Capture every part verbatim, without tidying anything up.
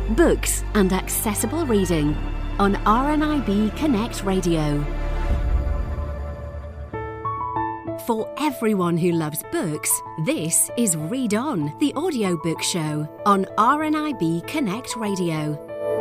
books and accessible reading on R N I B Connect Radio. For everyone who loves books, this is Read On, the audiobook show on R N I B Connect Radio.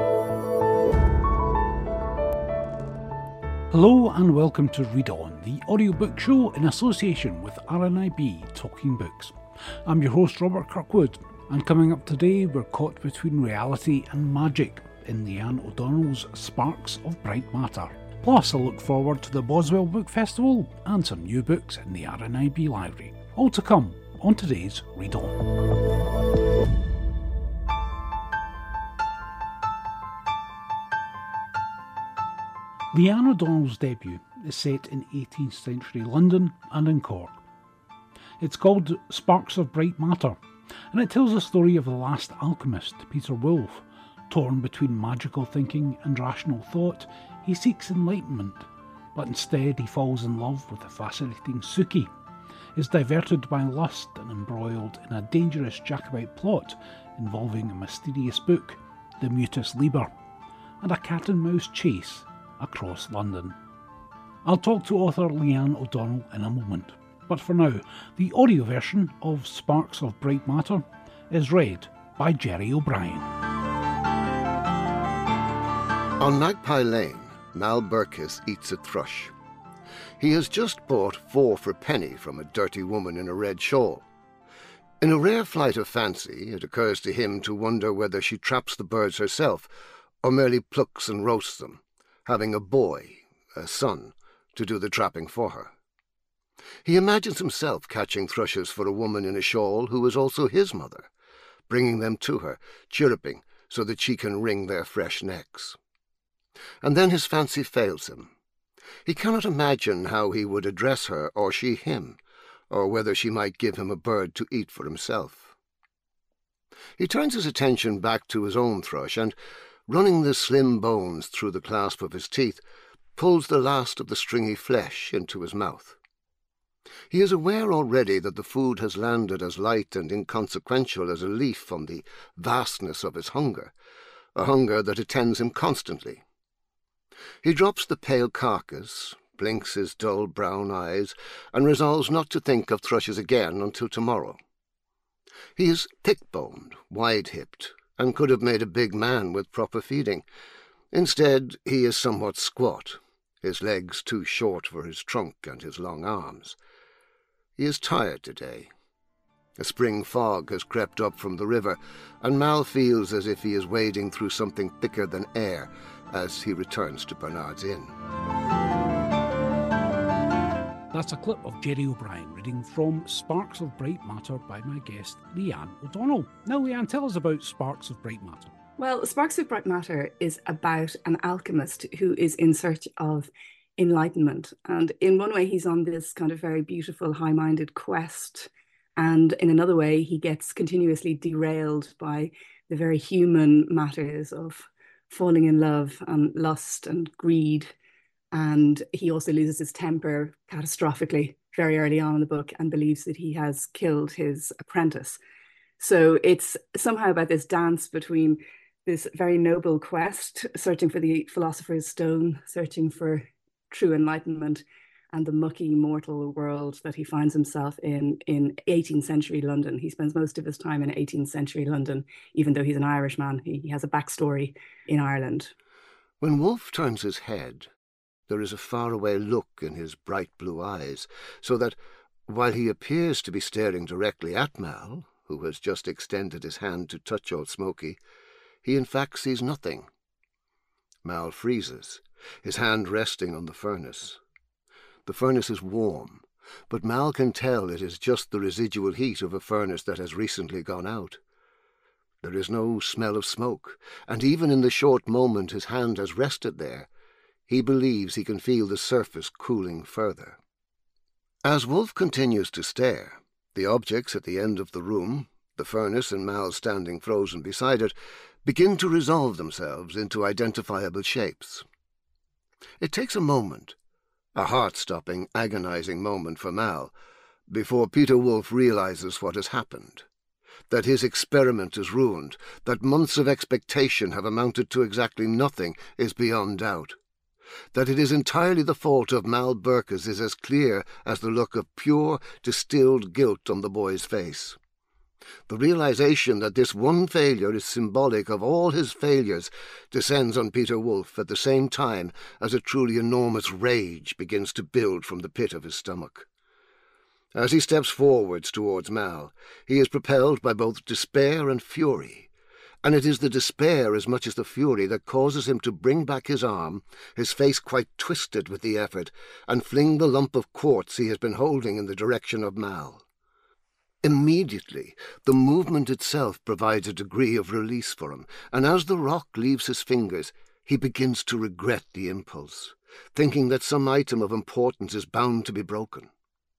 Hello and welcome to Read On, the audiobook show in association with R N I B Talking Books. I'm your host Robert Kirkwood, and coming up today we're caught between reality and magic in Leanne O'Donnell's Sparks of Bright Matter. Plus I look forward to the Boswell Book Festival and some new books in the R N I B library. All to come on today's Read On. Leanne O'Donnell's debut is set in eighteenth century London and in Cork. It's called Sparks of Bright Matter, and it tells the story of the last alchemist, Peter Wolf. Torn between magical thinking and rational thought, he seeks enlightenment, but instead he falls in love with the fascinating Suki, is diverted by lust and embroiled in a dangerous Jacobite plot involving a mysterious book, the Mutus Liber, and a cat-and-mouse chase across London. I'll talk to author Leanne O'Donnell in a moment, but for now, the audio version of Sparks of Bright Matter is read by Jerry O'Brien. On Magpie Lane, Mal Burkiss eats a thrush. He has just bought four for a penny from a dirty woman in a red shawl. In a rare flight of fancy, it occurs to him to wonder whether she traps the birds herself or merely plucks and roasts them, having a boy, a son, to do the trapping for her. He imagines himself catching thrushes for a woman in a shawl who is also his mother, bringing them to her, chirruping so that she can wring their fresh necks. And then his fancy fails him. He cannot imagine how he would address her or she him, or whether she might give him a bird to eat for himself. He turns his attention back to his own thrush and, running the slim bones through the clasp of his teeth, pulls the last of the stringy flesh into his mouth. He is aware already that the food has landed as light and inconsequential as a leaf from the vastness of his hunger, a hunger that attends him constantly. He drops the pale carcass, blinks his dull brown eyes, and resolves not to think of thrushes again until tomorrow. He is thick-boned, wide-hipped, and could have made a big man with proper feeding. Instead, he is somewhat squat, his legs too short for his trunk and his long arms. He is tired today. A spring fog has crept up from the river, and Mal feels as if he is wading through something thicker than air as he returns to Bernard's Inn. That's a clip of Jerry O'Brien reading from Sparks of Bright Matter by my guest, Leanne O'Donnell. Now, Leanne, tell us about Sparks of Bright Matter. Well, Sparks of Bright Matter is about an alchemist who is in search of enlightenment. And in one way, he's on this kind of very beautiful, high-minded quest. And in another way, he gets continuously derailed by the very human matters of falling in love and lust and greed. And he also loses his temper catastrophically very early on in the book and believes that he has killed his apprentice. So it's somehow about this dance between this very noble quest, searching for the philosopher's stone, searching for true enlightenment, and the mucky mortal world that he finds himself in in eighteenth century London. He spends most of his time in eighteenth century London, even though he's an Irishman. He, he has a backstory in Ireland. When Wolfe turns his head, there is a faraway look in his bright blue eyes, so that, while he appears to be staring directly at Mal, who has just extended his hand to touch old Smoky, he in fact sees nothing. Mal freezes, his hand resting on the furnace. The furnace is warm, but Mal can tell it is just the residual heat of a furnace that has recently gone out. There is no smell of smoke, and even in the short moment his hand has rested there, he believes he can feel the surface cooling further. As Wolfe continues to stare, the objects at the end of the room, the furnace and Mal standing frozen beside it, begin to resolve themselves into identifiable shapes. It takes a moment, a heart-stopping, agonizing moment for Mal, before Peter Wolfe realizes what has happened. that his experiment is ruined, that months of expectation have amounted to exactly nothing, is beyond doubt. That it is entirely the fault of Mal Burkes is as clear as the look of pure, distilled guilt on the boy's face. The realization that this one failure is symbolic of all his failures descends on Peter Wolfe at the same time as a truly enormous rage begins to build from the pit of his stomach. As he steps forwards towards Mal, he is propelled by both despair and fury, and it is the despair as much as the fury that causes him to bring back his arm, his face quite twisted with the effort, and fling the lump of quartz he has been holding in the direction of Mal. Immediately, the movement itself provides a degree of release for him, and as the rock leaves his fingers, he begins to regret the impulse, thinking that some item of importance is bound to be broken.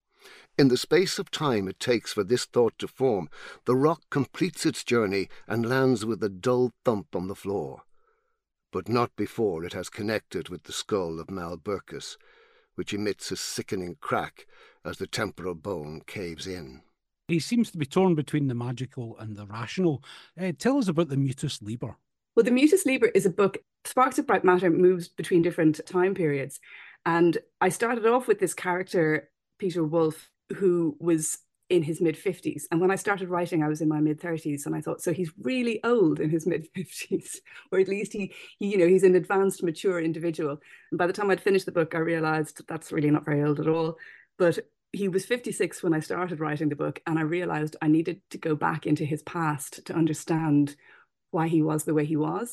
In the space of time it takes for this thought to form, the rock completes its journey and lands with a dull thump on the floor, but not before it has connected with the skull of Mal Burkes, which emits a sickening crack as the temporal bone caves in. He seems to be torn between the magical and the rational. Uh, tell us about the Mutus Liber. Well, the Mutus Liber is a book. Sparks of Bright Matter moves between different time periods. And I started off with this character, Peter Wolfe, who was in his mid-fifties. And when I started writing, I was in my mid-thirties. And I thought, so he's really old in his mid-fifties, or at least he, he, you know, he's an advanced, mature individual. And by the time I'd finished the book, I realized that's really not very old at all. But he was fifty-six when I started writing the book, and I realized I needed to go back into his past to understand why he was the way he was.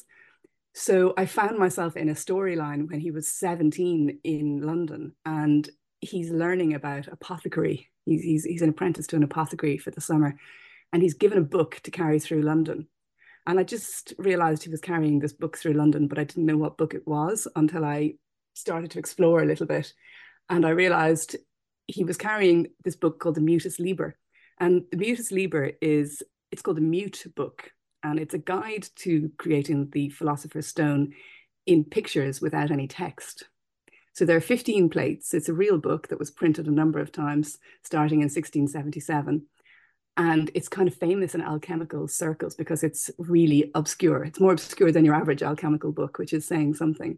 So I found myself in a storyline when he was seventeen in London, and he's learning about apothecary. He's, he's, he's an apprentice to an apothecary for the summer, and he's given a book to carry through London. And I just realized he was carrying this book through London, but I didn't know what book it was until I started to explore a little bit. And I realized he was carrying this book called the Mutus Liber. And the Mutus Liber is, it's called the Mute book. And it's a guide to creating the Philosopher's Stone in pictures without any text. So there are fifteen plates. It's a real book that was printed a number of times, starting in sixteen seventy-seven. And it's kind of famous in alchemical circles because it's really obscure. It's more obscure than your average alchemical book, which is saying something.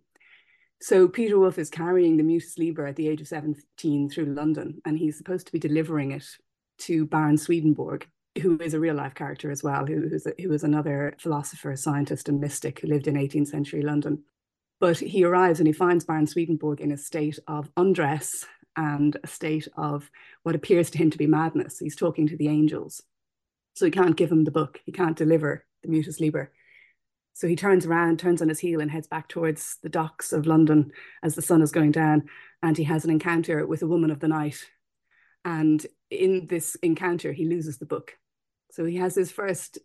So Peter Wolfe is carrying the Mutus Liber at the age of seventeen through London, and he's supposed to be delivering it to Baron Swedenborg, who is a real-life character as well, who, who's a, who was another philosopher, scientist, and mystic who lived in eighteenth century London. But he arrives and he finds Baron Swedenborg in a state of undress and a state of what appears to him to be madness. He's talking to the angels. So he can't give him the book. He can't deliver the Mutus Liber. So he turns around, turns on his heel and heads back towards the docks of London as the sun is going down. And he has an encounter with a woman of the night. And in this encounter, he loses the book. So he has his first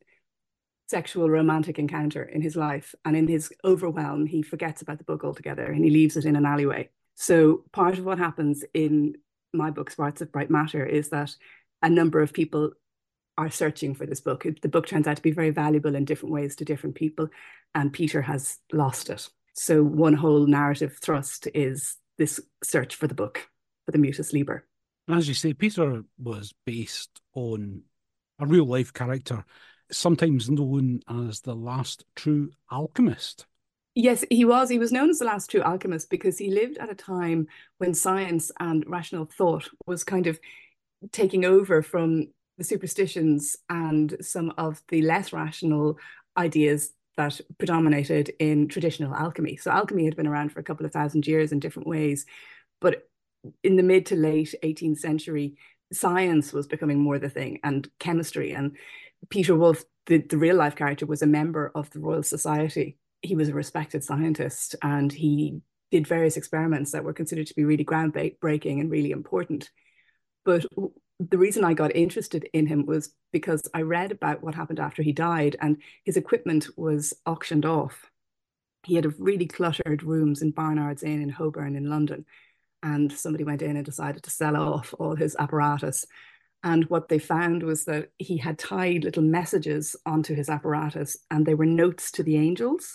sexual romantic encounter in his life. And in his overwhelm, he forgets about the book altogether and he leaves it in an alleyway. So part of what happens in my book, Sparks of Bright Matter, is that a number of people are searching for this book. The book turns out to be very valuable in different ways to different people, and Peter has lost it. So one whole narrative thrust is this search for the book, for the Mutus Liber. As you say, Peter was based on a real-life character, sometimes known as the last true alchemist. Yes, he was. He was known as the last true alchemist because he lived at a time when science and rational thought was kind of taking over from the superstitions and some of the less rational ideas that predominated in traditional alchemy. So alchemy had been around for a couple of thousand years in different ways, but in the mid to late eighteenth century, science was becoming more the thing, and chemistry. And Peter Wolfe, the, the real life character, was a member of the Royal Society. He was a respected scientist, and he did various experiments that were considered to be really groundbreaking and really important. But the reason I got interested in him was because I read about what happened after he died, and his equipment was auctioned off. He had a really cluttered rooms in Barnard's Inn in Holborn in London, and somebody went in and decided to sell off all his apparatus. And what they found was that he had tied little messages onto his apparatus, and they were notes to the angels.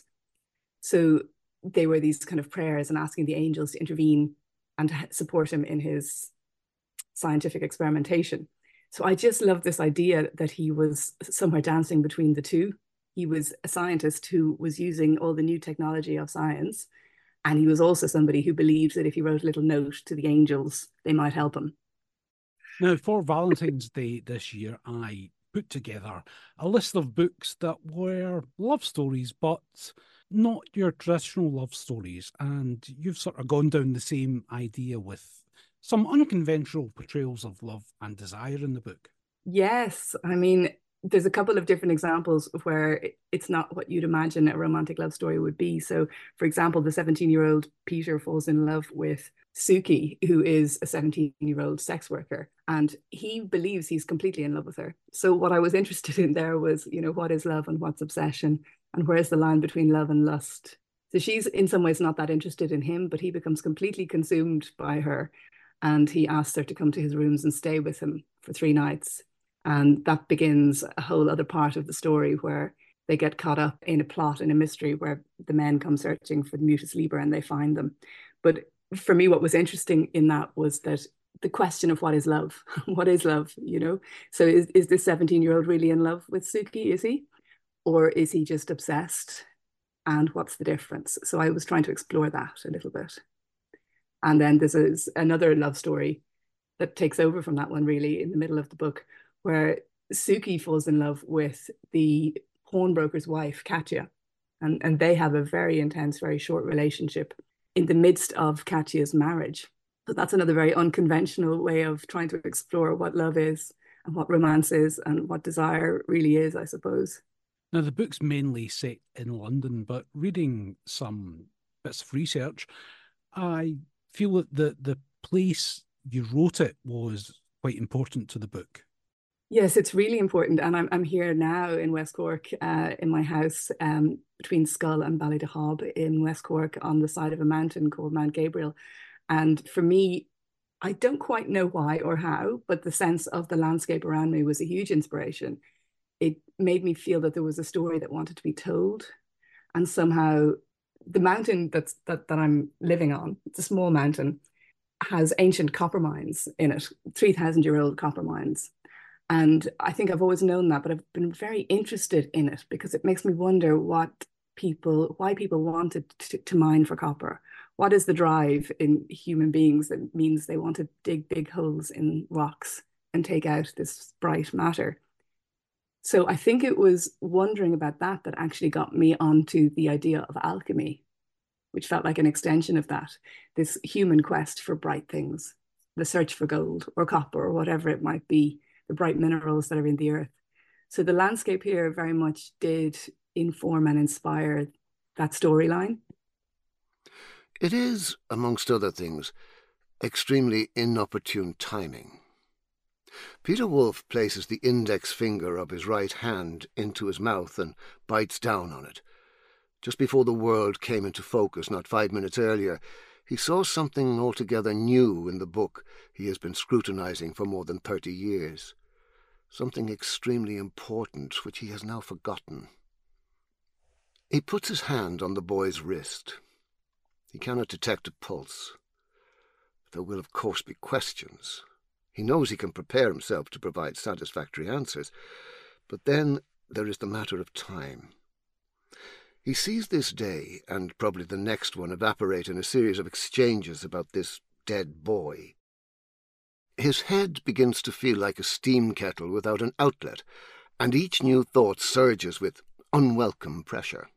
So they were these kind of prayers and asking the angels to intervene and to support him in his scientific experimentation. So I just love this idea that he was somewhere dancing between the two. He was a scientist who was using all the new technology of science. And he was also somebody who believed that if he wrote a little note to the angels, they might help him. Now, for Valentine's Day this year, I put together a list of books that were love stories, but not your traditional love stories. And you've sort of gone down the same idea with some unconventional portrayals of love and desire in the book. Yes. I mean, there's a couple of different examples where it's not what you'd imagine a romantic love story would be. So, for example, the seventeen-year-old Peter falls in love with Suki, who is a seventeen-year-old sex worker, and he believes he's completely in love with her. So what I was interested in there was, you know, what is love and what's obsession, and where's the line between love and lust? So she's in some ways not that interested in him, but he becomes completely consumed by her, and he asks her to come to his rooms and stay with him for three nights. And that begins a whole other part of the story where they get caught up in a plot, in a mystery where the men come searching for the Mutus Liber and they find them. But for me, what was interesting in that was that the question of what is love? What is love, you know? So is, is this seventeen-year-old really in love with Suki, is he? Or is he just obsessed? And what's the difference? So I was trying to explore that a little bit. And then there's a, another love story that takes over from that one, really, in the middle of the book, where Suki falls in love with the pawnbroker's wife, Katya, and, and they have a very intense, very short relationship in the midst of Katya's marriage. So that's another very unconventional way of trying to explore what love is and what romance is and what desire really is, I suppose. Now, the book's mainly set in London, but reading some bits of research, I feel that the, the place you wrote it was quite important to the book. Yes, it's really important. And I'm I'm here now in West Cork, uh, in my house um, between Schull and Ballydehob in West Cork on the side of a mountain called Mount Gabriel. And for me, I don't quite know why or how, but the sense of the landscape around me was a huge inspiration. It made me feel that there was a story that wanted to be told. And somehow the mountain that's, that, that I'm living on, it's a small mountain, has ancient copper mines in it, three thousand year old copper mines. And I think I've always known that, but I've been very interested in it because it makes me wonder what people, why people wanted to, to mine for copper. What is the drive in human beings that means they want to dig big holes in rocks and take out this bright matter? So I think it was wondering about that that actually got me onto the idea of alchemy, which felt like an extension of that, this human quest for bright things, the search for gold or copper or whatever it might be, the bright minerals that are in the earth. So the landscape here very much did inform and inspire that storyline. It is, amongst other things, extremely inopportune timing. Peter Wolf places the index finger of his right hand into his mouth and bites down on it. Just before the world came into focus, not five minutes earlier, he saw something altogether new in the book he has been scrutinizing for more than thirty years. Something extremely important which he has now forgotten. He puts his hand on the boy's wrist. He cannot detect a pulse. There will, of course, be questions. He knows he can prepare himself to provide satisfactory answers, but then there is the matter of time. He sees this day, and probably the next one, evaporate in a series of exchanges about this dead boy. His head begins to feel like a steam kettle without an outlet, and each new thought surges with unwelcome pressure.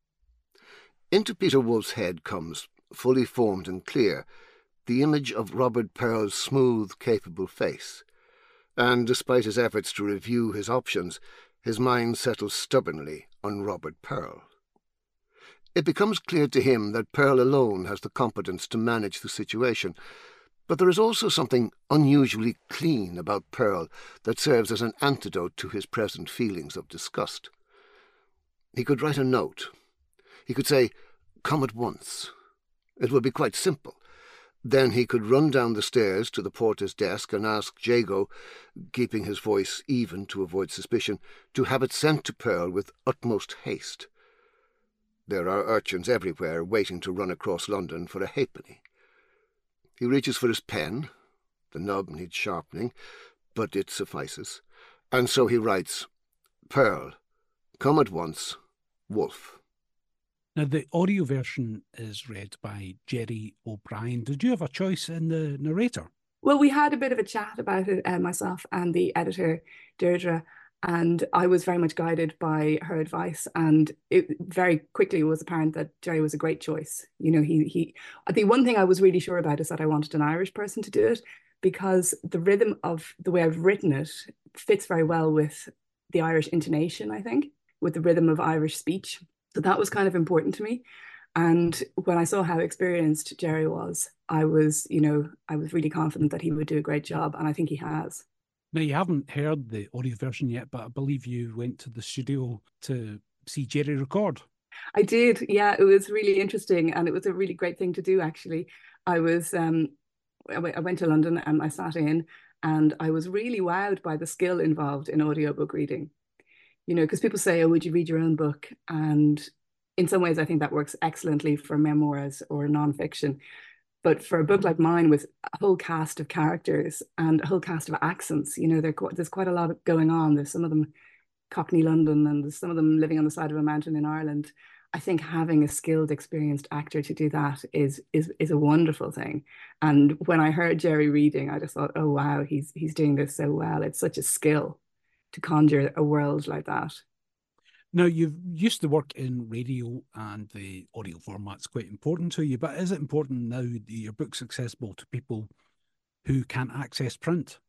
Into Peter Wolf's head comes, fully formed and clear, the image of Robert Pearl's smooth, capable face, and despite his efforts to review his options, his mind settles stubbornly on Robert Pearl. It becomes clear to him that Pearl alone has the competence to manage the situation, but there is also something unusually clean about Pearl that serves as an antidote to his present feelings of disgust. He could write a note. He could say, "Come at once." It would be quite simple. Then he could run down the stairs to the porter's desk and ask Jago, keeping his voice even to avoid suspicion, to have it sent to Pearl with utmost haste. There are urchins everywhere waiting to run across London for a halfpenny. He reaches for his pen. The knob needs sharpening, but it suffices. And so he writes, Pearl, come at once, Wolfe. Now, the audio version is read by Jerry O'Brien. Did you have a choice in the narrator? Well, we had a bit of a chat about it, uh, myself and the editor, Deirdre, and I was very much guided by her advice. And it very quickly was apparent that Jerry was a great choice. You know, he he. The one thing I was really sure about is that I wanted an Irish person to do it, because the rhythm of the way I've written it fits very well with the Irish intonation, I think, with the rhythm of Irish speech. So that was kind of important to me. And when I saw how experienced Jerry was, I was, you know, I was really confident that he would do a great job. And I think he has. Now, you haven't heard the audio version yet, but I believe you went to the studio to see Jerry record. I did. Yeah, it was really interesting. And it was a really great thing to do, actually. I was, um, I went to London and I sat in, and I was really wowed by the skill involved in audiobook reading. You know, because people say, oh, would you read your own book? And in some ways, I think that works excellently for memoirs or nonfiction. But for a book like mine, with a whole cast of characters and a whole cast of accents, you know, there's quite a lot going on. There's some of them Cockney London, and there's some of them living on the side of a mountain in Ireland. I think having a skilled, experienced actor to do that is is is a wonderful thing. And when I heard Jerry reading, I just thought, oh, wow, he's he's doing this so well. It's such a skill to conjure a world like that. Now, you've used to work in radio, and the audio format's quite important to you, but is it important now that your book's accessible to people who can't access print?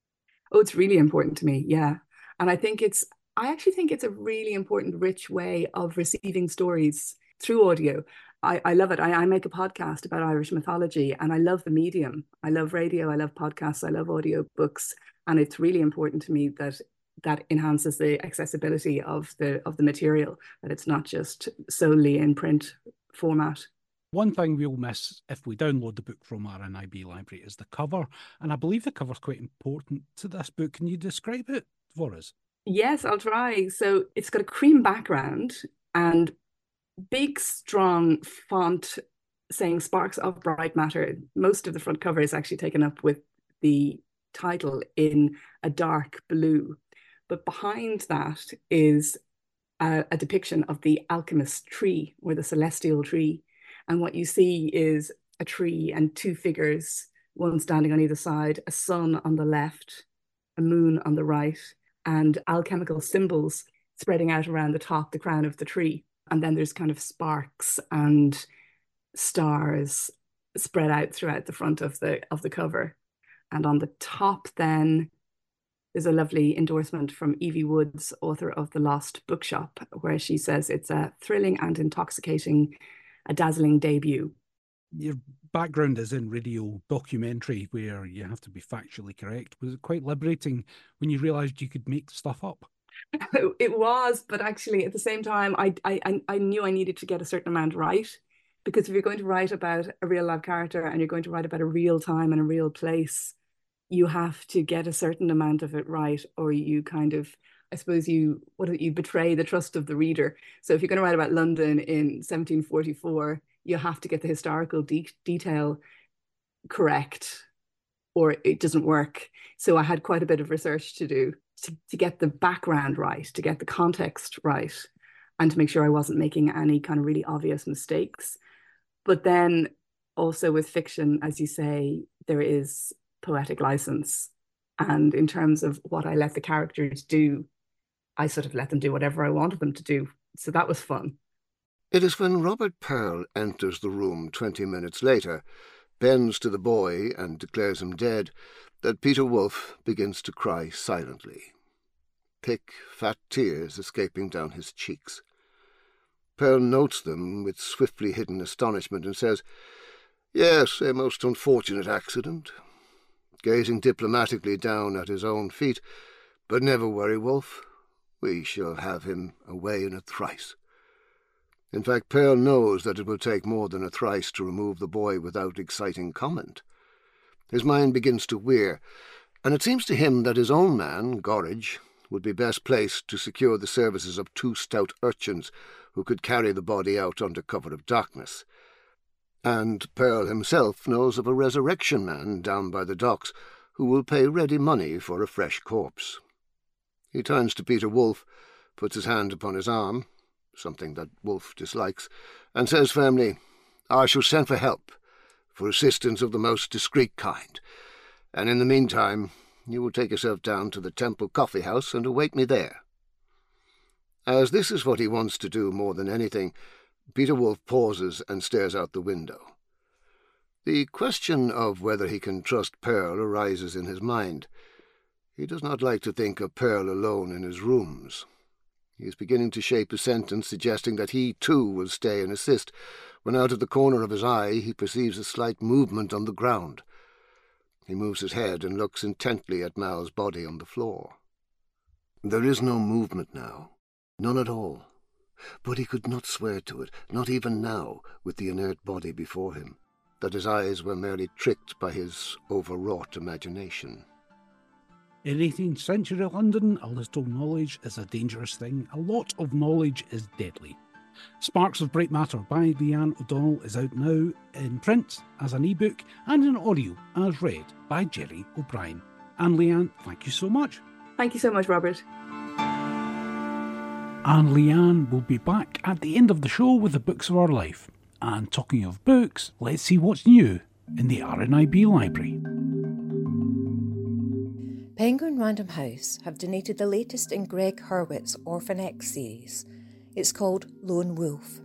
Oh, it's really important to me, yeah. And I think it's, I actually think it's a really important, rich way of receiving stories through audio. I, I love it. I, I make a podcast about Irish mythology, and I love the medium. I love radio, I love podcasts, I love audio books. And it's really important to me that that enhances the accessibility of the of the material, that it's not just solely in print format. One thing we'll miss if we download the book from R N I B Library is the cover. And I believe the cover's quite important to this book. Can you describe it for us? Yes, I'll try. So it's got a cream background and big, strong font saying Sparks of Bright Matter. Most of the front cover is actually taken up with the title in a dark blue. But behind that is a, a depiction of the alchemist tree, or the celestial tree. And what you see is a tree and two figures, one standing on either side, a sun on the left, a moon on the right, and alchemical symbols spreading out around the top, the crown of the tree. And then there's kind of sparks and stars spread out throughout the front of the of the cover. And on the top then, there's a lovely endorsement from Evie Woods, author of The Lost Bookshop, where she says it's a thrilling and intoxicating, a dazzling debut. Your background is in radio documentary, where you have to be factually correct. Was it quite liberating when you realised you could make stuff up? It was, but actually at the same time, I, I, I knew I needed to get a certain amount right. Because if you're going to write about a real life character and you're going to write about a real time and a real place, you have to get a certain amount of it right, or you kind of, I suppose you, what is it, you betray the trust of the reader. So if you're going to write about London in seventeen forty-four, you have to get the historical de detail correct, or it doesn't work. So I had quite a bit of research to do to, to get the background right, to get the context right, and to make sure I wasn't making any kind of really obvious mistakes. But then also with fiction, as you say, there is poetic license. And in terms of what I let the characters do, I sort of let them do whatever I wanted them to do. So that was fun. It is when Robert Pearl enters the room twenty minutes later, bends to the boy and declares him dead, that Peter Wolfe begins to cry silently, thick, fat tears escaping down his cheeks. Pearl notes them with swiftly hidden astonishment and says, "Yes, a most unfortunate accident," gazing diplomatically down at his own feet. "But never worry, Wolfe. We shall have him away in a thrice." In fact, Pearl knows that it will take more than a thrice to remove the boy without exciting comment. His mind begins to wear, and it seems to him that his own man, Gorridge, would be best placed to secure the services of two stout urchins who could carry the body out under cover of darkness. And Pearl himself knows of a resurrection man down by the docks who will pay ready money for a fresh corpse. He turns to Peter Wolfe, puts his hand upon his arm, something that Wolfe dislikes, and says firmly, "I shall send for help, for assistance of the most discreet kind, and in the meantime you will take yourself down to the Temple Coffee House and await me there." As this is what he wants to do more than anything, Peter Wolfe pauses and stares out the window. The question of whether he can trust Pearl arises in his mind. He does not like to think of Pearl alone in his rooms. He is beginning to shape a sentence suggesting that he too will stay and assist, when out of the corner of his eye he perceives a slight movement on the ground. He moves his head and looks intently at Mal's body on the floor. There is no movement now, none at all, but he could not swear to it, not even now, with the inert body before him, that his eyes were merely tricked by his overwrought imagination. In eighteenth century London, a little knowledge is a dangerous thing. A lot of knowledge is deadly. Sparks of Bright Matter by Leanne O'Donnell is out now in print as an ebook and in audio as read by Jerry O'Brien. And Leanne, thank you so much. Thank you so much, Robert. And Leanne will be back at the end of the show with the books of our life. And talking of books, let's see what's new in the R N I B library. Penguin Random House have donated the latest in Greg Hurwitz's Orphan X series. It's called Lone Wolf.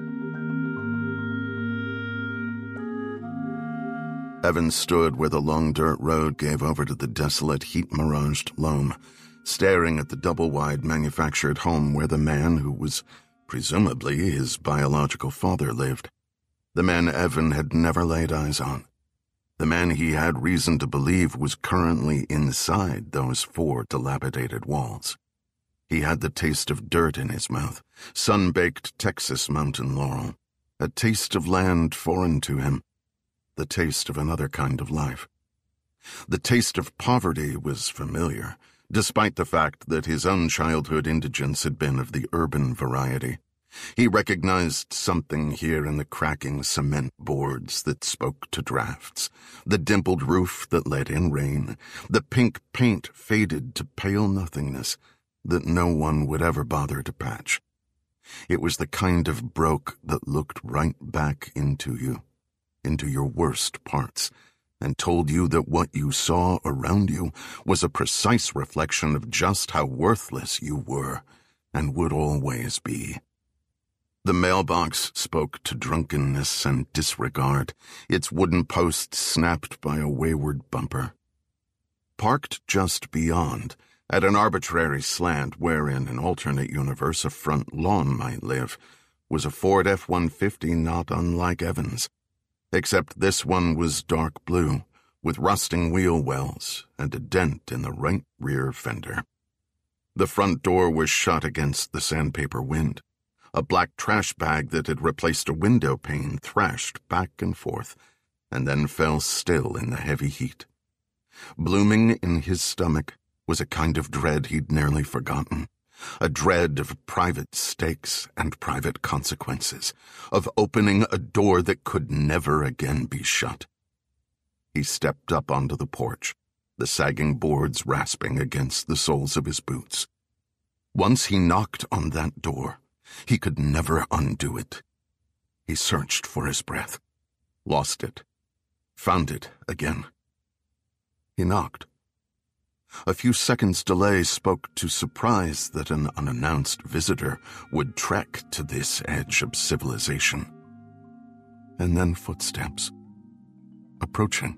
Evan stood where the long dirt road gave over to the desolate, heat-miraged loam, staring at the double-wide manufactured home where the man who was presumably his biological father lived. The man Evan had never laid eyes on. The man he had reason to believe was currently inside those four dilapidated walls. He had the taste of dirt in his mouth, sun-baked Texas mountain laurel, a taste of land foreign to him, the taste of another kind of life. The taste of poverty was familiar, despite the fact that his own childhood indigence had been of the urban variety. He recognized something here in the cracking cement boards that spoke to drafts, the dimpled roof that let in rain, the pink paint faded to pale nothingness that no one would ever bother to patch. It was the kind of broke that looked right back into you, into your worst parts, and told you that what you saw around you was a precise reflection of just how worthless you were and would always be. The mailbox spoke to drunkenness and disregard, its wooden posts snapped by a wayward bumper. Parked just beyond, at an arbitrary slant where in an alternate universe a front lawn might live, was a Ford F one fifty not unlike Evan's, except this one was dark blue, with rusting wheel wells and a dent in the right rear fender. The front door was shut against the sandpaper wind. A black trash bag that had replaced a window pane thrashed back and forth, and then fell still in the heavy heat. Blooming in his stomach was a kind of dread he'd nearly forgotten, a dread of private stakes and private consequences, of opening a door that could never again be shut. He stepped up onto the porch, the sagging boards rasping against the soles of his boots. Once he knocked on that door, he could never undo it. He searched for his breath, lost it, found it again. He knocked. A few seconds' delay spoke to surprise that an unannounced visitor would trek to this edge of civilization. And then footsteps, approaching.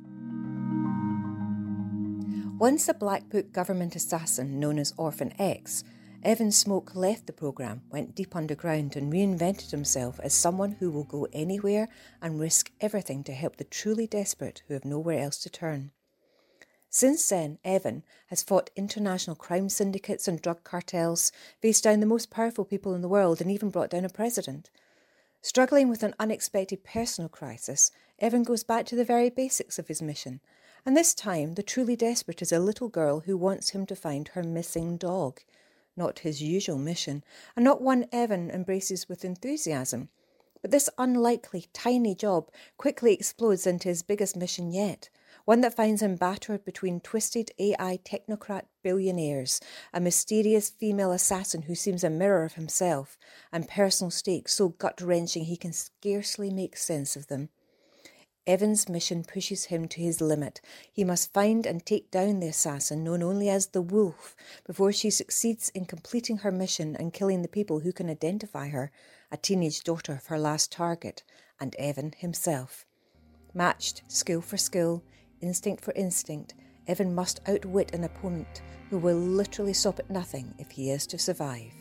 Once a Black Book government assassin known as Orphan X, Evan Smoke left the programme, went deep underground and reinvented himself as someone who will go anywhere and risk everything to help the truly desperate who have nowhere else to turn. Since then, Evan has fought international crime syndicates and drug cartels, faced down the most powerful people in the world and even brought down a president. Struggling with an unexpected personal crisis, Evan goes back to the very basics of his mission, and this time the truly desperate is a little girl who wants him to find her missing dog. Not his usual mission, and not one Evan embraces with enthusiasm. But this unlikely, tiny job quickly explodes into his biggest mission yet, one that finds him battered between twisted A I technocrat billionaires, a mysterious female assassin who seems a mirror of himself, and personal stakes so gut-wrenching he can scarcely make sense of them. Evan's mission pushes him to his limit. He must find and take down the assassin, known only as the Wolf, before she succeeds in completing her mission and killing the people who can identify her, a teenage daughter of her last target, and Evan himself. Matched, skill for skill, instinct for instinct, Evan must outwit an opponent who will literally stop at nothing if he is to survive.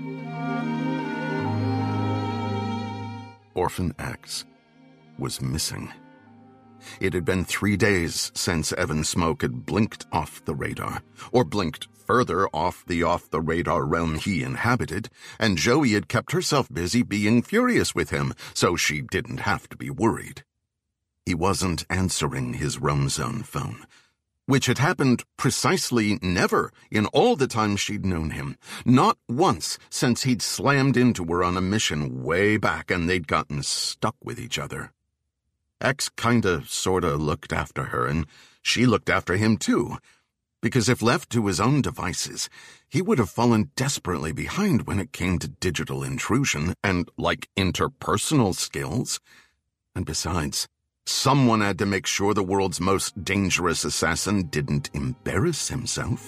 Orphan X was missing. It had been three days since Evan Smoke had blinked off the radar, or blinked further off the off-the-radar realm he inhabited, and Joey had kept herself busy being furious with him, so she didn't have to be worried. He wasn't answering his roam zone phone, which had happened precisely never in all the time she'd known him, not once since he'd slammed into her on a mission way back and they'd gotten stuck with each other. X kinda sorta looked after her, and she looked after him too, because if left to his own devices, he would have fallen desperately behind when it came to digital intrusion and, like, interpersonal skills. And besides, someone had to make sure the world's most dangerous assassin didn't embarrass himself.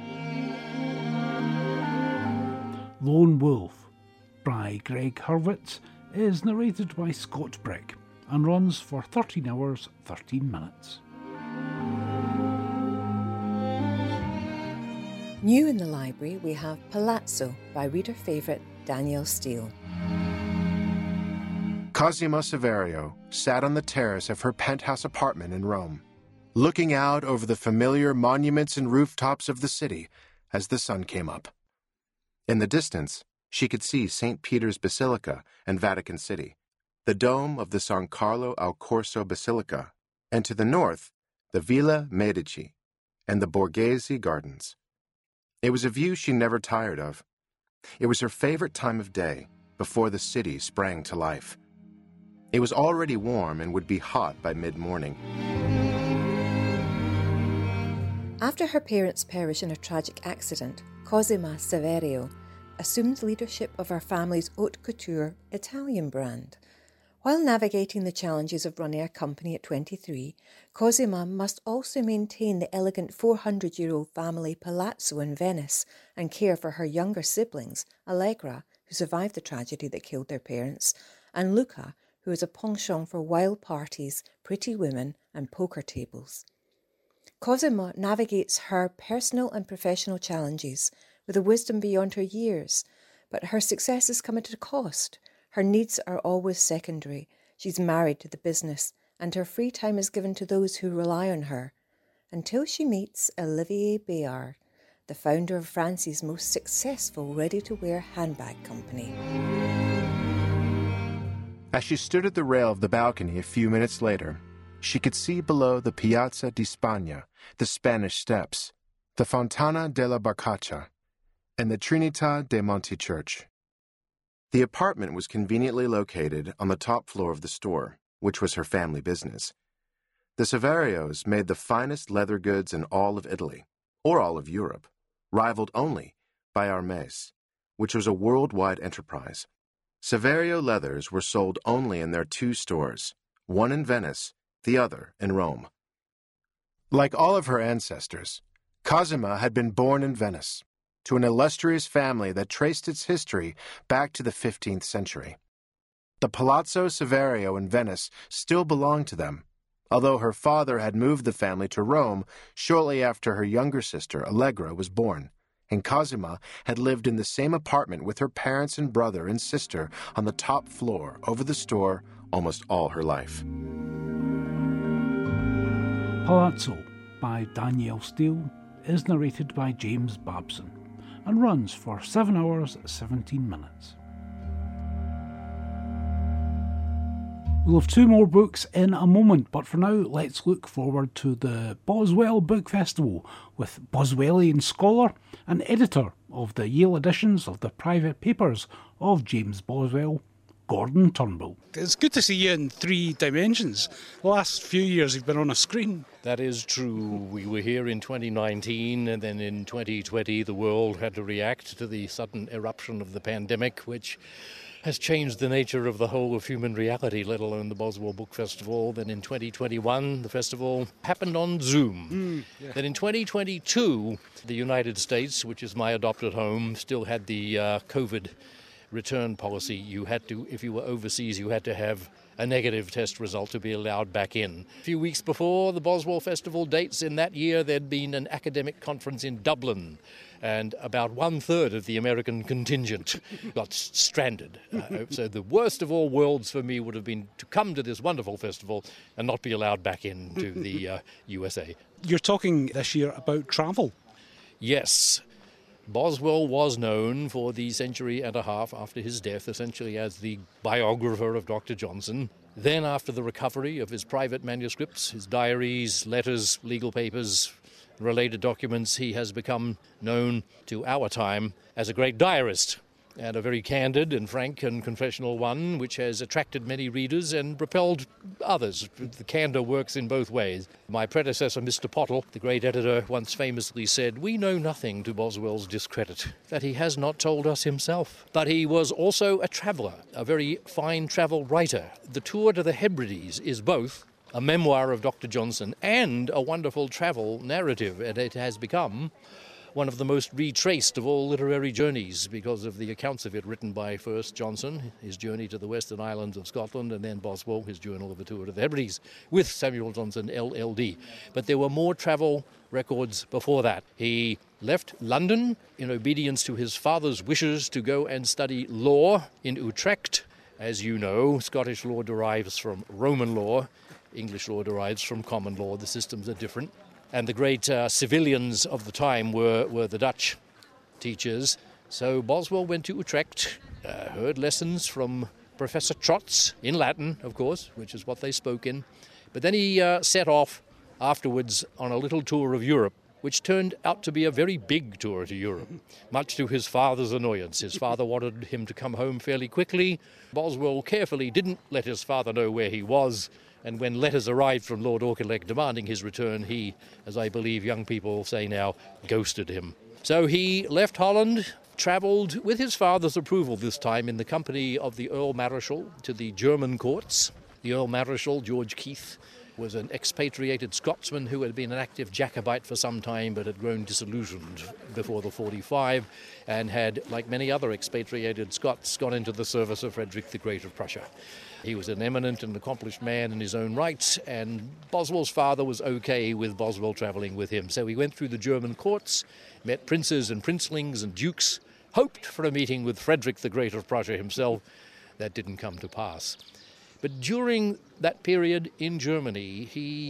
Lone Wolf by Greg Hurwitz is narrated by Scott Brick and runs for thirteen hours, thirteen minutes. New in the library, we have Palazzo by reader favourite Danielle Steele. Cosima Saverio sat on the terrace of her penthouse apartment in Rome, looking out over the familiar monuments and rooftops of the city as the sun came up. In the distance, she could see Saint Peter's Basilica and Vatican City, the dome of the San Carlo al Corso Basilica, and to the north, the Villa Medici and the Borghese Gardens. It was a view she never tired of. It was her favorite time of day before the city sprang to life. It was already warm and would be hot by mid-morning. After her parents perished in a tragic accident, Cosima Saverio assumed leadership of her family's haute couture Italian brand. While navigating the challenges of running a company at twenty-three, Cosima must also maintain the elegant four hundred year old family palazzo in Venice and care for her younger siblings, Allegra, who survived the tragedy that killed their parents, and Luca, who has a penchant for wild parties, pretty women, and poker tables. Cosima navigates her personal and professional challenges with a wisdom beyond her years, but her successes come at a cost. Her needs are always secondary. She's married to the business, and her free time is given to those who rely on her, until she meets Olivier Bayard, the founder of France's most successful ready-to-wear handbag company. As she stood at the rail of the balcony a few minutes later, she could see below the Piazza di Spagna, the Spanish Steps, the Fontana della Barcaccia, and the Trinità dei Monti Church. The apartment was conveniently located on the top floor of the store, which was her family business. The Saverios made the finest leather goods in all of Italy, or all of Europe, rivaled only by Hermès, which was a worldwide enterprise. Saverio leathers were sold only in their two stores, one in Venice, the other in Rome. Like all of her ancestors, Cosima had been born in Venice, to an illustrious family that traced its history back to the fifteenth century. The Palazzo Saverio in Venice still belonged to them, although her father had moved the family to Rome shortly after her younger sister, Allegra, was born, and Cosima had lived in the same apartment with her parents and brother and sister on the top floor over the store almost all her life. Palazzo by Danielle Steele is narrated by James Babson and runs for seven hours, seventeen minutes. We'll have two more books in a moment, but for now let's look forward to the Boswell Book Festival with Boswellian scholar and editor of the Yale editions of the private papers of James Boswell, Gordon Turnbull. It's good to see you in three dimensions. The last few years you've been on a screen. That is true. We were here in twenty nineteen, and then in twenty twenty the world had to react to the sudden eruption of the pandemic, which has changed the nature of the whole of human reality, let alone the Boswell Book Festival. Then in twenty twenty-one, the festival happened on Zoom. Mm, yeah. Then in twenty twenty-two, the United States, which is my adopted home, still had the uh, COVID return policy. You had to, if you were overseas, you had to have a negative test result to be allowed back in. A few weeks before the Boswell Festival dates in that year, there'd been an academic conference in Dublin, and about one-third of the American contingent got s- stranded. Uh, so the worst of all worlds for me would have been to come to this wonderful festival and not be allowed back into the uh, U S A. You're talking this year about travel. Yes. Boswell was known for the century and a half after his death, essentially as the biographer of Doctor Johnson. Then, after the recovery of his private manuscripts, his diaries, letters, legal papers, related documents, he has become known to our time as a great diarist, and a very candid and frank and confessional one, which has attracted many readers and repelled others. The candour works in both ways. My predecessor, Mister Pottle, the great editor, once famously said, "We know nothing to Boswell's discredit, that he has not told us himself." But he was also a traveller, a very fine travel writer. The Tour to the Hebrides is both a memoir of Doctor Johnson and a wonderful travel narrative, and it has become one of the most retraced of all literary journeys because of the accounts of it written by first Johnson, his journey to the Western Islands of Scotland, and then Boswell, his journal of a tour to the Hebrides, with Samuel Johnson, L L D. But there were more travel records before that. He left London in obedience to his father's wishes to go and study law in Utrecht. As you know, Scottish law derives from Roman law. English law derives from common law. The systems are different. And the great uh, civilians of the time were, were the Dutch teachers. So Boswell went to Utrecht, uh, heard lessons from Professor Trotz, in Latin, of course, which is what they spoke in. But then he uh, set off afterwards on a little tour of Europe, which turned out to be a very big tour to Europe, much to his father's annoyance. His father wanted him to come home fairly quickly. Boswell carefully didn't let his father know where he was, and when letters arrived from Lord Auchinleck demanding his return, he, as I believe young people say now, ghosted him. So he left Holland, travelled with his father's approval this time in the company of the Earl Marischal to the German courts. The Earl Marischal, George Keith, was an expatriated Scotsman who had been an active Jacobite for some time but had grown disillusioned before the forty-five and had, like many other expatriated Scots, gone into the service of Frederick the Great of Prussia. He was an eminent and accomplished man in his own right, and Boswell's father was okay with Boswell travelling with him. So he went through the German courts, met princes and princelings and dukes, hoped for a meeting with Frederick the Great of Prussia himself. That didn't come to pass. But during that period in Germany,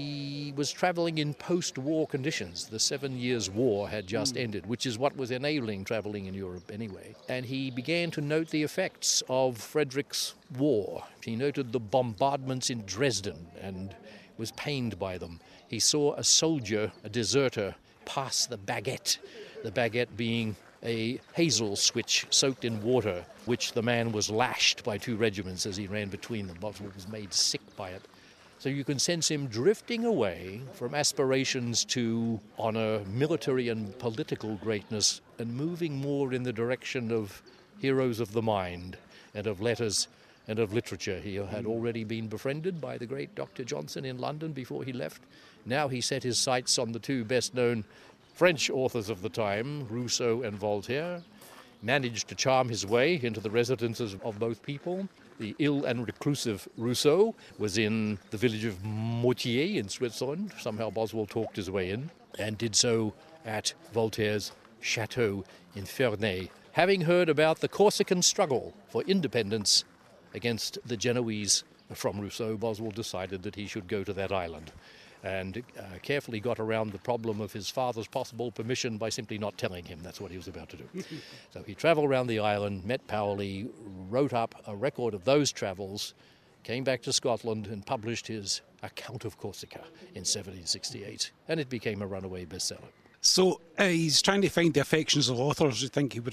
he was travelling in post-war conditions. The Seven Years' War had just mm. ended, which is what was enabling travelling in Europe anyway. And he began to note the effects of Frederick's war. He noted the bombardments in Dresden and was pained by them. He saw a soldier, a deserter, pass the baguette, the baguette being a hazel switch soaked in water, which the man was lashed by two regiments as he ran between them. Boswell was made sick by it. So you can sense him drifting away from aspirations to honor, military and political greatness, and moving more in the direction of heroes of the mind and of letters and of literature. He had already been befriended by the great Doctor Johnson in London before he left. Now he set his sights on the two best-known French authors of the time, Rousseau and Voltaire, managed to charm his way into the residences of both people. The ill and reclusive Rousseau was in the village of Moutier in Switzerland. Somehow Boswell talked his way in, and did so at Voltaire's chateau in Ferney. Having heard about the Corsican struggle for independence against the Genoese from Rousseau, Boswell decided that he should go to that island, and uh, carefully got around the problem of his father's possible permission by simply not telling him that's what he was about to do. So he travelled around the island, met Paoli, wrote up a record of those travels, came back to Scotland and published his Account of Corsica in seventeen sixty-eight, and it became a runaway bestseller. So uh, he's trying to find the affections of authors. You think he would have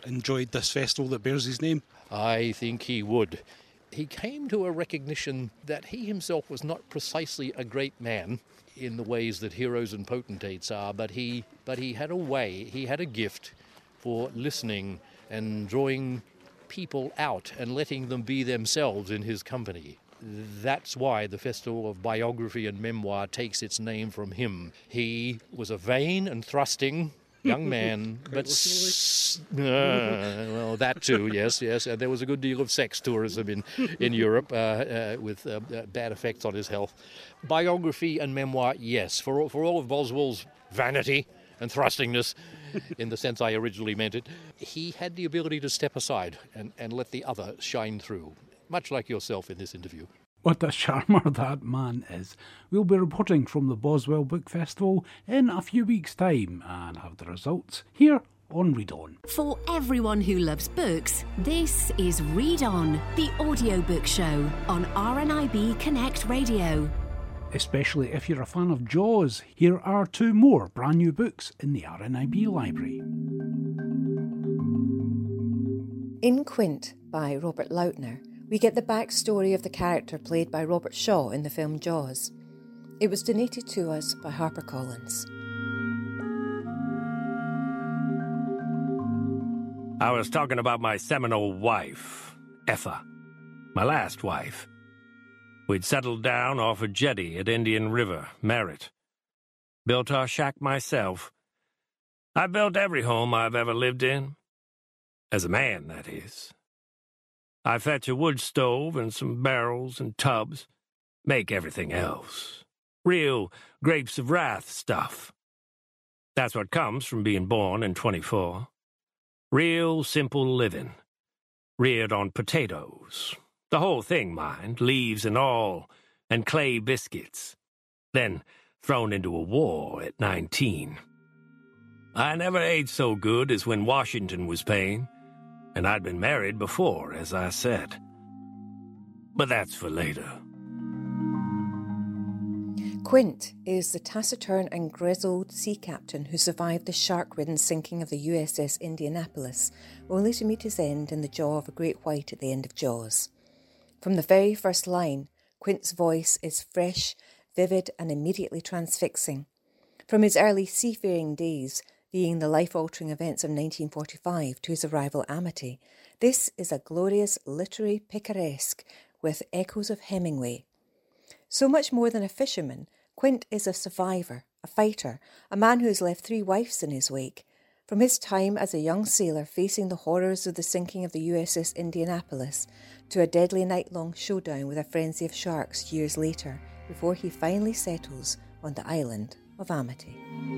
enjoyed this festival that bears his name? I think he would. He came to a recognition that he himself was not precisely a great man in the ways that heroes and potentates are, but he but he had a way, he had a gift for listening and drawing people out and letting them be themselves in his company. That's why the Festival of Biography and Memoir takes its name from him. He was a vain and thrusting young man, but s- uh, well, that too, yes, yes. And there was a good deal of sex tourism in in Europe uh, uh, with uh, uh, bad effects on his health. Biography and memoir, yes, for for all of Boswell's vanity and thrustingness, in the sense I originally meant it, he had the ability to step aside and, and let the other shine through, much like yourself in this interview. What a charmer that man is. We'll be reporting from the Boswell Book Festival in a few weeks' time and have the results here on Read On. For everyone who loves books, this is Read On, the audiobook show on R N I B Connect Radio. Especially if you're a fan of Jaws, here are two more brand new books in the R N I B library. In Quint by Robert Lautner, we get the backstory of the character played by Robert Shaw in the film Jaws. It was donated to us by HarperCollins. I was talking about my seminal wife, Effa, my last wife. We'd settled down off a jetty at Indian River, Merritt. Built our shack myself. I built every home I've ever lived in. As a man, that is. I fetch a wood stove and some barrels and tubs. Make everything else. Real grapes of wrath stuff. That's what comes from being born in twenty-four. Real simple living. Reared on potatoes. The whole thing, mind, leaves and all, and clay biscuits. Then thrown into a war at nineteen. I never ate so good as when Washington was paying. And I'd been married before, as I said. But that's for later. Quint is the taciturn and grizzled sea captain who survived the shark-ridden sinking of the U S S Indianapolis, only to meet his end in the jaw of a great white at the end of Jaws. From the very first line, Quint's voice is fresh, vivid, and immediately transfixing. From his early seafaring days, being the life-altering events of nineteen forty-five to his arrival at Amity, this is a glorious literary picaresque with echoes of Hemingway. So much more than a fisherman, Quint is a survivor, a fighter, a man who has left three wives in his wake. From his time as a young sailor facing the horrors of the sinking of the U S S Indianapolis to a deadly night-long showdown with a frenzy of sharks years later, before he finally settles on the island of Amity.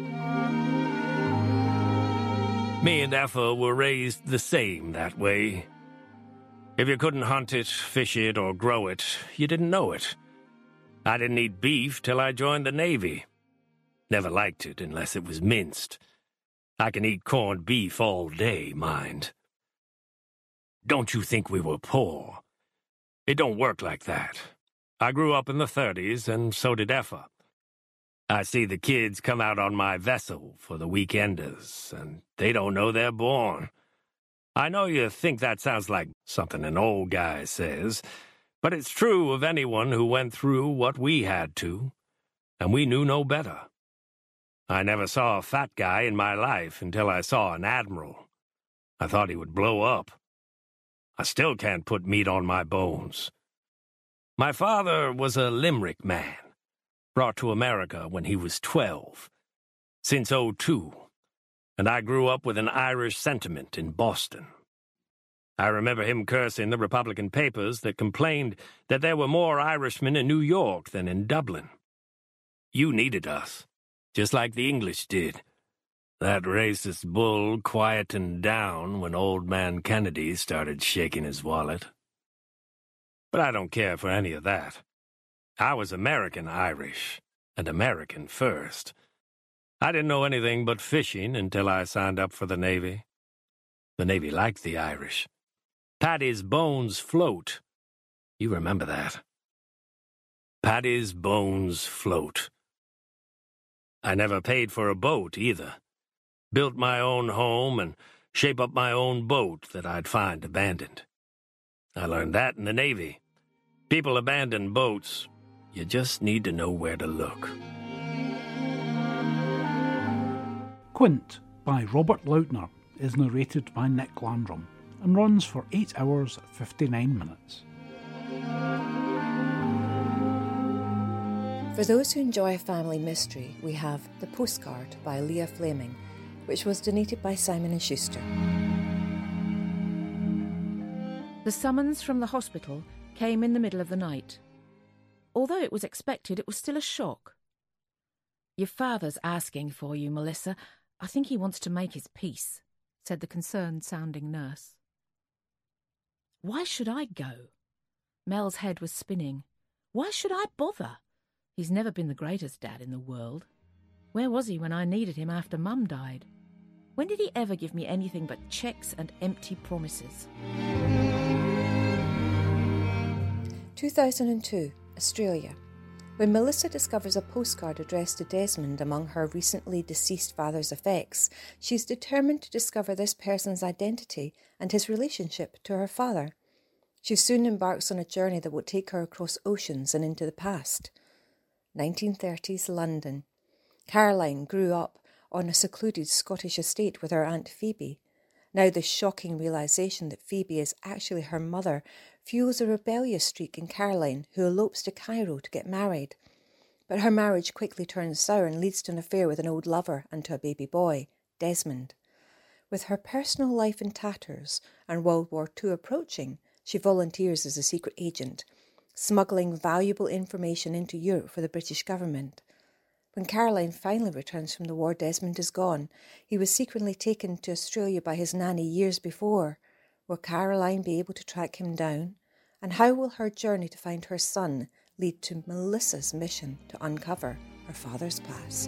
Me and Effa were raised the same that way. If you couldn't hunt it, fish it, or grow it, you didn't know it. I didn't eat beef till I joined the Navy. Never liked it unless it was minced. I can eat corned beef all day, mind. Don't you think we were poor? It don't work like that. I grew up in the thirties, and so did Effa. I see the kids come out on my vessel for the weekenders, and they don't know they're born. I know you think that sounds like something an old guy says, but it's true of anyone who went through what we had to, and we knew no better. I never saw a fat guy in my life until I saw an admiral. I thought he would blow up. I still can't put meat on my bones. My father was a Limerick man. Brought to America when he was twelve, since oh two, and I grew up with an Irish sentiment in Boston. I remember him cursing the Republican papers that complained that there were more Irishmen in New York than in Dublin. You needed us, just like the English did. That racist bull quietened down when old man Kennedy started shaking his wallet. But I don't care for any of that. I was American-Irish, and American first. I didn't know anything but fishing until I signed up for the Navy. The Navy liked the Irish. Paddy's bones float. You remember that. Paddy's bones float. I never paid for a boat, either. Built my own home and shape up my own boat that I'd find abandoned. I learned that in the Navy. People abandon boats. You just need to know where to look. Quint by Robert Lautner is narrated by Nick Landrum and runs for eight hours fifty-nine minutes. For those who enjoy a family mystery, we have The Postcard by Leah Fleming, which was donated by Simon and Schuster. The summons from the hospital came in the middle of the night. Although it was expected, it was still a shock. "Your father's asking for you, Melissa. I think he wants to make his peace," said the concerned-sounding nurse. Why should I go? Mel's head was spinning. Why should I bother? He's never been the greatest dad in the world. Where was he when I needed him after Mum died? When did he ever give me anything but cheques and empty promises? two thousand two, Australia. When Melissa discovers a postcard addressed to Desmond among her recently deceased father's effects, she's determined to discover this person's identity and his relationship to her father. She soon embarks on a journey that will take her across oceans and into the past. nineteen thirties London. Caroline grew up on a secluded Scottish estate with her Aunt Phoebe. Now the shocking realisation that Phoebe is actually her mother fuels a rebellious streak in Caroline, who elopes to Cairo to get married. But her marriage quickly turns sour and leads to an affair with an old lover and to a baby boy, Desmond. With her personal life in tatters and World War Two approaching, she volunteers as a secret agent, smuggling valuable information into Europe for the British government. When Caroline finally returns from the war, Desmond is gone. He was secretly taken to Australia by his nanny years before. Will Caroline be able to track him down? And how will her journey to find her son lead to Melissa's mission to uncover her father's past?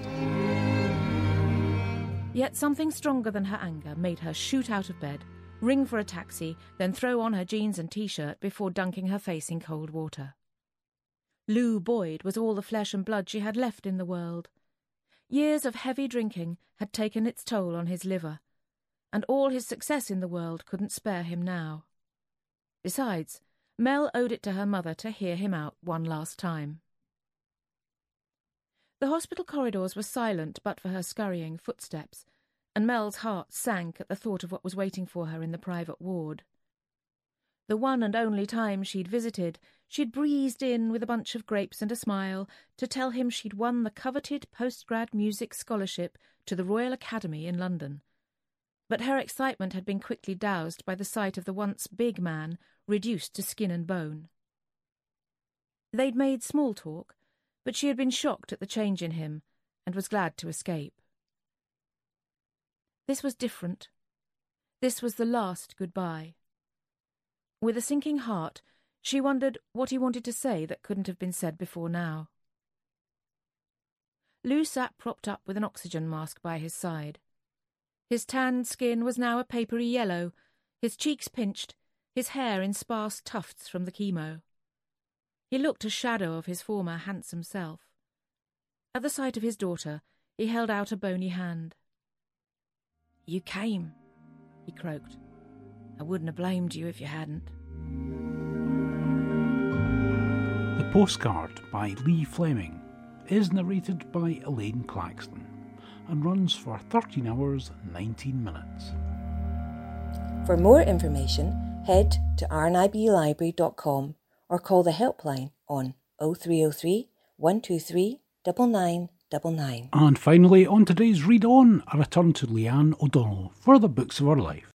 Yet something stronger than her anger made her shoot out of bed, ring for a taxi, then throw on her jeans and T-shirt before dunking her face in cold water. Lou Boyd was all the flesh and blood she had left in the world. Years of heavy drinking had taken its toll on his liver, and all his success in the world couldn't spare him now. Besides, Mel owed it to her mother to hear him out one last time. The hospital corridors were silent but for her scurrying footsteps, and Mel's heart sank at the thought of what was waiting for her in the private ward. The one and only time she'd visited, she'd breezed in with a bunch of grapes and a smile to tell him she'd won the coveted postgrad music scholarship to the Royal Academy in London. But her excitement had been quickly doused by the sight of the once big man reduced to skin and bone. They'd made small talk, but she had been shocked at the change in him and was glad to escape. This was different. This was the last goodbye. With a sinking heart, she wondered what he wanted to say that couldn't have been said before now. Lou sat propped up with an oxygen mask by his side. His tanned skin was now a papery yellow, his cheeks pinched, his hair in sparse tufts from the chemo. He looked a shadow of his former handsome self. At the sight of his daughter, he held out a bony hand. "You came," he croaked. "I wouldn't have blamed you if you hadn't." The Postcard by Lee Fleming is narrated by Elaine Claxton and runs for thirteen hours nineteen minutes. For more information, head to r n i b library dot com or call the helpline on oh three oh three, one two three, nine nine nine nine. And finally, on today's Read On, a return to Leanne O'Donnell for the books of her life.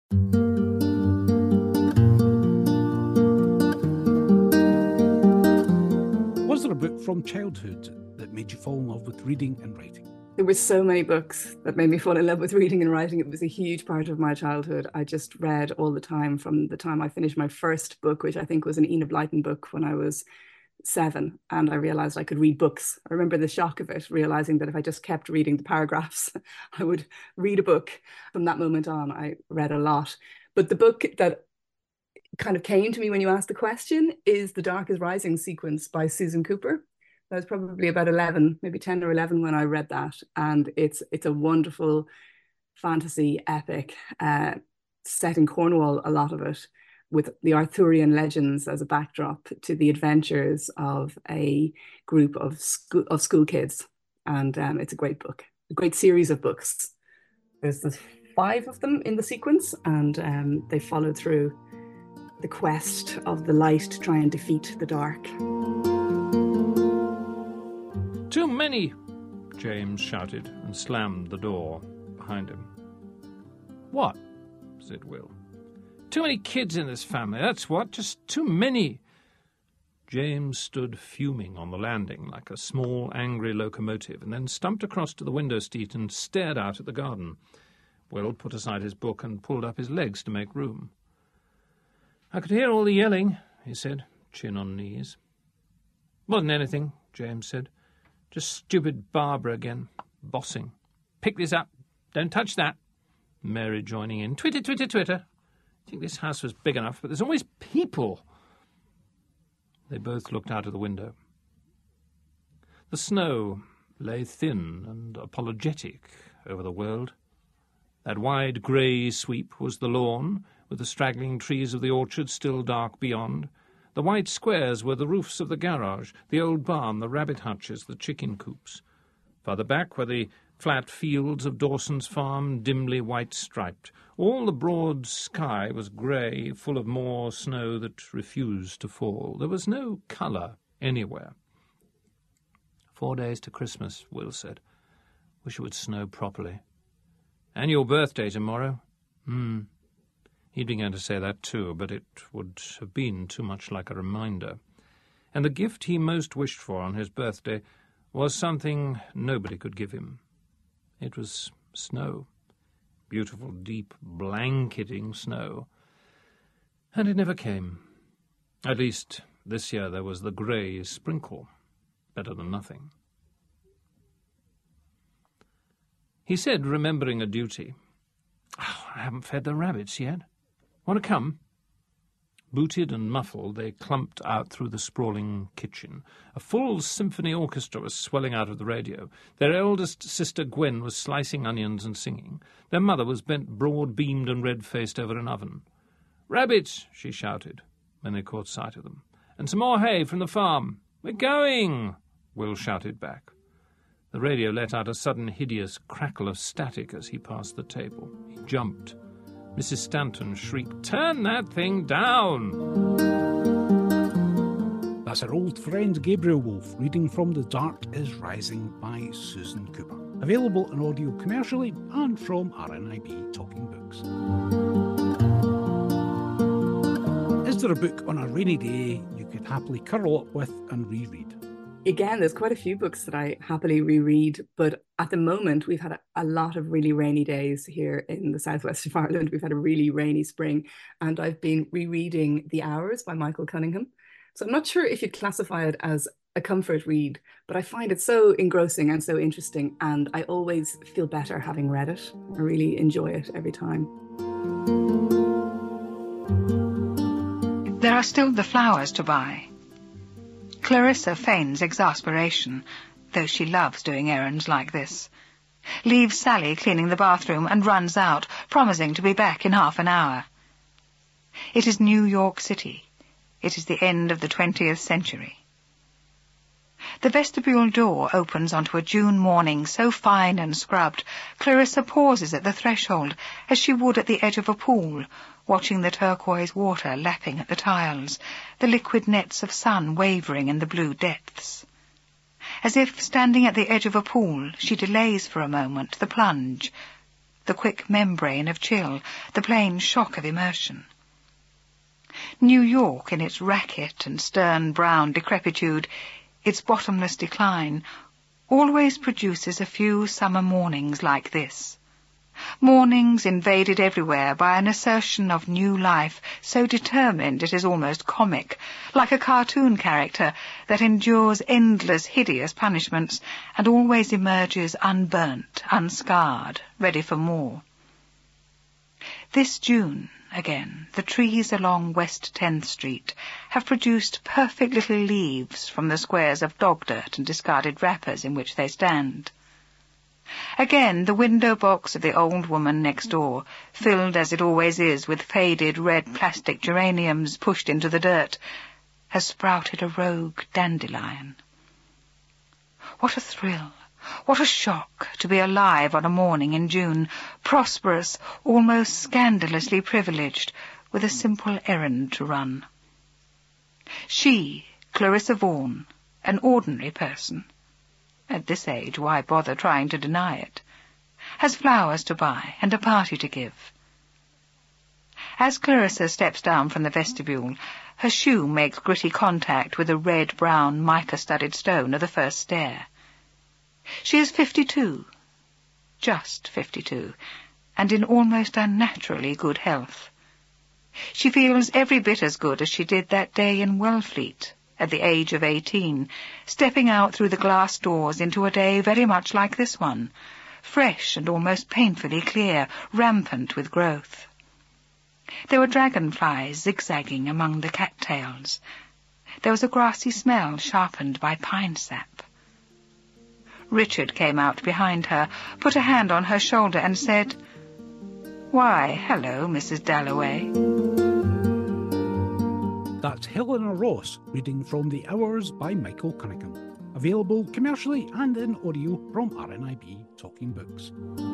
Was there a book from childhood that made you fall in love with reading and writing? There were so many books that made me fall in love with reading and writing. It was a huge part of my childhood. I just read all the time from the time I finished my first book, which I think was an Enid Blyton book when I was seven, and I realised I could read books. I remember the shock of it, realising that if I just kept reading the paragraphs, I would read a book. From that moment on, I read a lot. But the book that kind of came to me when you asked the question is The Dark is Rising sequence by Susan Cooper. I was probably about eleven, maybe ten or eleven when I read that. And it's it's a wonderful fantasy epic. Uh, set in Cornwall, a lot of it, with the Arthurian legends as a backdrop to the adventures of a group of school, of school kids. And um, it's a great book, a great series of books. There's the five of them in the sequence, and um, they follow through the quest of the light to try and defeat the dark. Too many, James shouted and slammed the door behind him. What? Said Will. Too many kids in this family, that's what, just too many. James stood fuming on the landing like a small, angry locomotive, and then stumped across to the window seat and stared out at the garden. Will put aside his book and pulled up his legs to make room. I could hear all the yelling, he said, chin on knees. Wasn't anything, James said. Just stupid Barbara again, bossing. Pick this up. Don't touch that. Mary joining in. Twitter, twitter, twitter. I think this house was big enough, but there's always people. They both looked out of the window. The snow lay thin and apologetic over the world. That wide grey sweep was the lawn, with the straggling trees of the orchard still dark beyond. The white squares were the roofs of the garage, the old barn, the rabbit hutches, the chicken coops. Farther back were the flat fields of Dawson's farm, dimly white-striped. All the broad sky was grey, full of more snow that refused to fall. There was no colour anywhere. Four days to Christmas, Will said. Wish it would snow properly. And your birthday tomorrow. Hmm. He began to say that too, but it would have been too much like a reminder. And the gift he most wished for on his birthday was something nobody could give him. It was snow. Beautiful, deep, blanketing snow. And it never came. At least this year there was the grey sprinkle. Better than nothing. He said, remembering a duty, oh, I haven't fed the rabbits yet. Want to come? Booted and muffled, they clumped out through the sprawling kitchen. A full symphony orchestra was swelling out of the radio. Their eldest sister Gwen was slicing onions and singing. Their mother was bent broad-beamed and red-faced over an oven. "Rabbits!" she shouted, when they caught sight of them. "And some more hay from the farm." "We're going!" Will shouted back. The radio let out a sudden hideous crackle of static as he passed the table. He jumped. Missus Stanton shrieked, "Turn that thing down!" That's our old friend Gabriel Woolf reading from The Dark is Rising by Susan Cooper. Available in audio commercially and from R N I B Talking Books. Is there a book on a rainy day you could happily curl up with and reread? Again, there's quite a few books that I happily reread, but at the moment we've had a, a lot of really rainy days here in the southwest of Ireland. We've had a really rainy spring, and I've been rereading The Hours by Michael Cunningham. So I'm not sure if you'd classify it as a comfort read, but I find it so engrossing and so interesting, and I always feel better having read it. I really enjoy it every time. There are still the flowers to buy. Clarissa feigns exasperation, though she loves doing errands like this. Leaves Sally cleaning the bathroom and runs out, promising to be back in half an hour. It is New York City. It is the end of the twentieth century. The vestibule door opens onto a June morning so fine and scrubbed, Clarissa pauses at the threshold as she would at the edge of a pool, watching the turquoise water lapping at the tiles, the liquid nets of sun wavering in the blue depths. As if standing at the edge of a pool, she delays for a moment the plunge, the quick membrane of chill, the plain shock of immersion. New York, in its racket and stern brown decrepitude, its bottomless decline, always produces a few summer mornings like this. Mornings invaded everywhere by an assertion of new life, so determined it is almost comic, like a cartoon character that endures endless hideous punishments and always emerges unburnt, unscarred, ready for more. This June, again, the trees along West tenth Street have produced perfect little leaves from the squares of dog dirt and discarded wrappers in which they stand. Again, the window box of the old woman next door, filled as it always is with faded red plastic geraniums pushed into the dirt, has sprouted a rogue dandelion. What a thrill, what a shock to be alive on a morning in June, prosperous, almost scandalously privileged, with a simple errand to run. She, Clarissa Vaughan, an ordinary person, at this age, why bother trying to deny it, has flowers to buy and a party to give. As Clarissa steps down from the vestibule, her shoe makes gritty contact with the red-brown mica-studded stone of the first stair. She is fifty-two, just fifty-two, and in almost unnaturally good health. She feels every bit as good as she did that day in Wellfleet, at the age of eighteen, stepping out through the glass doors into a day very much like this one, fresh and almost painfully clear, rampant with growth. There were dragonflies zigzagging among the cattails. There was a grassy smell sharpened by pine sap. Richard came out behind her, put a hand on her shoulder and said, "Why, hello, Missus Dalloway." That's Helena Ross reading from The Hours by Michael Cunningham, available commercially and in audio from R N I B Talking Books.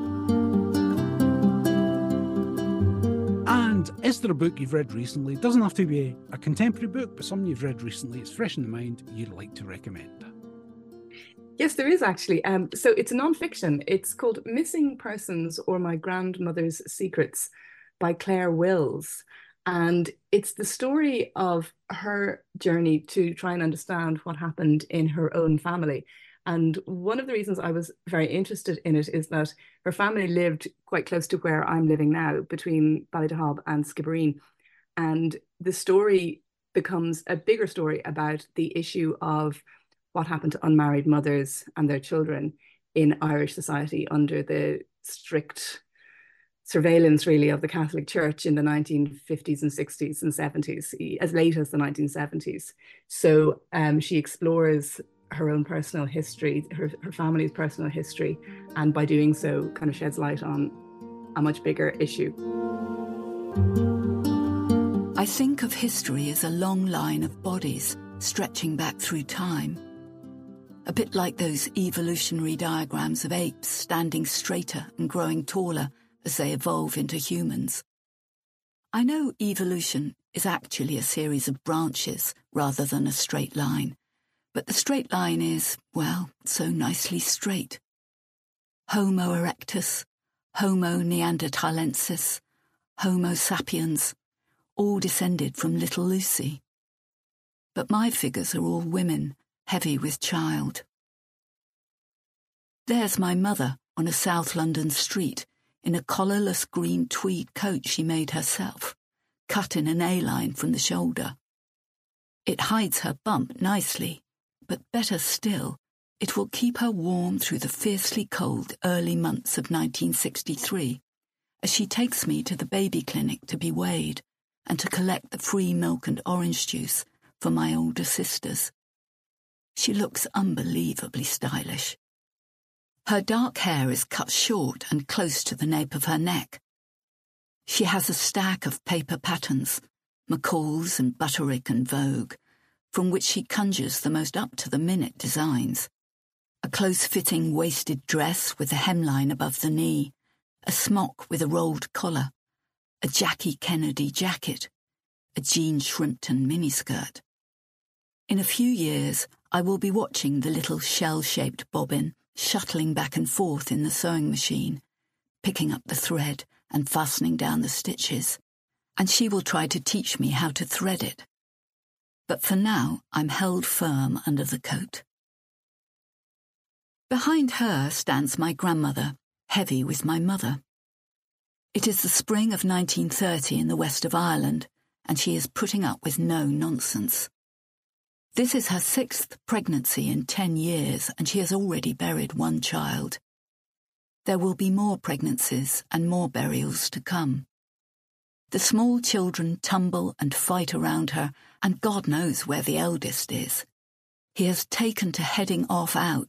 And is there a book you've read recently? It doesn't have to be a contemporary book, but something you've read recently, it's fresh in the mind, you'd like to recommend. Yes, there is actually. Um, so it's a non-fiction. It's called Missing Persons or My Grandmother's Secrets by Claire Wills. And it's the story of her journey to try and understand what happened in her own family. And one of the reasons I was very interested in it is that her family lived quite close to where I'm living now, between Ballydehob and Skibbereen. And the story becomes a bigger story about the issue of what happened to unmarried mothers and their children in Irish society under the strict surveillance, really, of the Catholic Church in the nineteen fifties and sixties and seventies, as late as the nineteen seventies. So um, she explores her own personal history, her, her family's personal history, and by doing so kind of sheds light on a much bigger issue. I think of history as a long line of bodies stretching back through time. A bit like those evolutionary diagrams of apes standing straighter and growing taller as they evolve into humans. I know evolution is actually a series of branches rather than a straight line, but the straight line is, well, so nicely straight. Homo erectus, Homo neanderthalensis, Homo sapiens, all descended from little Lucy. But my figures are all women, heavy with child. There's my mother on a South London street, in a collarless green tweed coat she made herself, cut in an A-line from the shoulder. It hides her bump nicely, but better still, it will keep her warm through the fiercely cold early months of nineteen sixty-three, as she takes me to the baby clinic to be weighed and to collect the free milk and orange juice for my older sisters. She looks unbelievably stylish. Her dark hair is cut short and close to the nape of her neck. She has a stack of paper patterns, McCall's and Butterick and Vogue, from which she conjures the most up-to-the-minute designs. A close-fitting waisted dress with a hemline above the knee, a smock with a rolled collar, a Jackie Kennedy jacket, a Jean Shrimpton miniskirt. In a few years, I will be watching the little shell-shaped bobbin shuttling back and forth in the sewing machine, picking up the thread and fastening down the stitches, and she will try to teach me how to thread it. But for now, I'm held firm under the coat. Behind her stands my grandmother, heavy with my mother. It is the spring of nineteen thirty in the west of Ireland, and she is putting up with no nonsense. This is her sixth pregnancy in ten years, and she has already buried one child. There will be more pregnancies and more burials to come. The small children tumble and fight around her, and God knows where the eldest is. He has taken to heading off out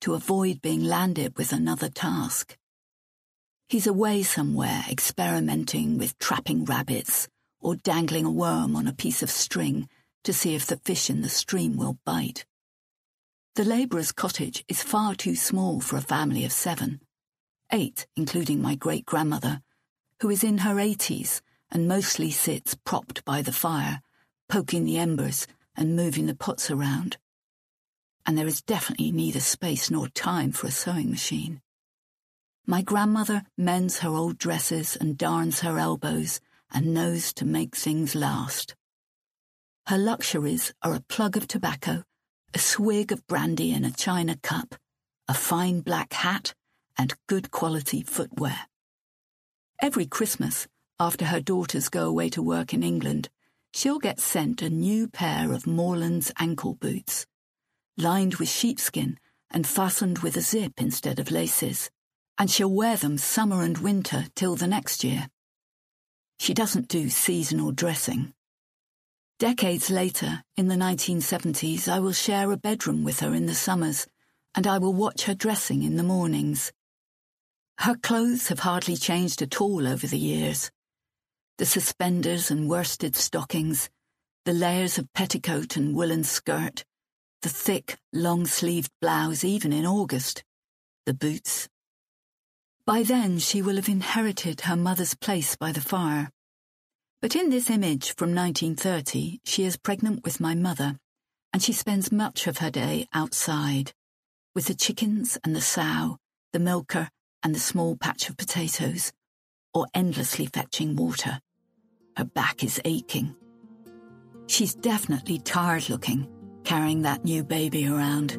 to avoid being landed with another task. He's away somewhere experimenting with trapping rabbits or dangling a worm on a piece of string to see if the fish in the stream will bite. The labourer's cottage is far too small for a family of seven, eight including my great-grandmother, who is in her eighties and mostly sits propped by the fire, poking the embers and moving the pots around. And there is definitely neither space nor time for a sewing machine. My grandmother mends her old dresses and darns her elbows and knows to make things last. Her luxuries are a plug of tobacco, a swig of brandy in a china cup, a fine black hat, and good quality footwear. Every Christmas, after her daughters go away to work in England, she'll get sent a new pair of Moorlands ankle boots, lined with sheepskin and fastened with a zip instead of laces, and she'll wear them summer and winter till the next year. She doesn't do seasonal dressing. Decades later, in the nineteen seventies, I will share a bedroom with her in the summers, and I will watch her dressing in the mornings. Her clothes have hardly changed at all over the years. The suspenders and worsted stockings, the layers of petticoat and woolen skirt, the thick, long-sleeved blouse even in August, the boots. By then she will have inherited her mother's place by the fire. But in this image from nineteen thirty, she is pregnant with my mother, and she spends much of her day outside, with the chickens and the sow, the milker and the small patch of potatoes, or endlessly fetching water. Her back is aching. She's definitely tired-looking, carrying that new baby around.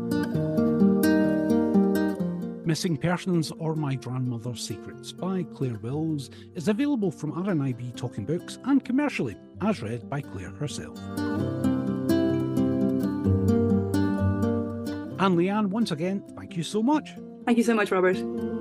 Missing Persons or My Grandmother's Secrets by Claire Wills is available from R N I B Talking Books and commercially, as read by Claire herself. And Leanne, once again, thank you so much. Thank you so much, Robert.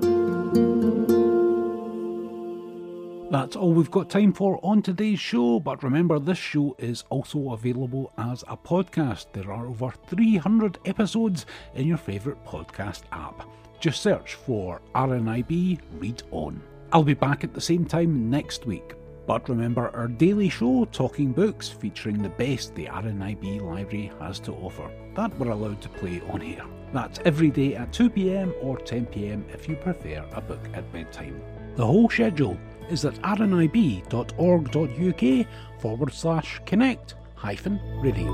That's all we've got time for on today's show, but remember this show is also available as a podcast. There are over three hundred episodes in your favourite podcast app. Just search for R N I B Read On. I'll be back at the same time next week. But remember our daily show, Talking Books, featuring the best the R N I B library has to offer, that we're allowed to play on here. That's every day at two p.m. or ten p.m. if you prefer a book at bedtime. The whole schedule is at rnib.org.uk forward slash connect hyphen radio.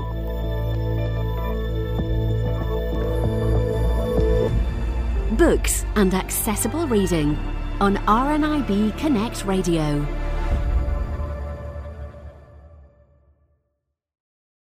Books and accessible reading on R N I B Connect Radio.